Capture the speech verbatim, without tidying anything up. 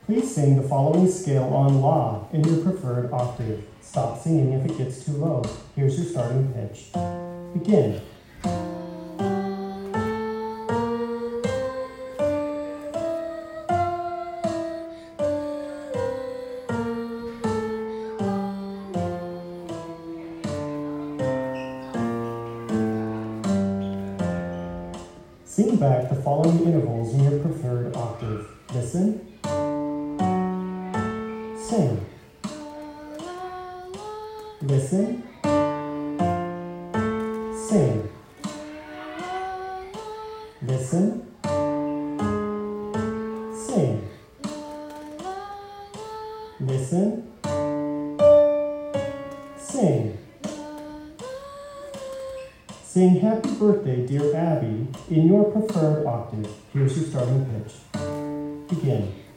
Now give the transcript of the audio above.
Please sing the following scale on La in your preferred octave. Stop singing if it gets too low. Here's your starting pitch. Begin. Sing back the following intervals in your preferred octave. Listen. Sing. Listen. Sing. Listen. Sing. Listen. Sing. Sing Happy Birthday, Dear Abby in your preferred octave. Here's your starting pitch. Begin.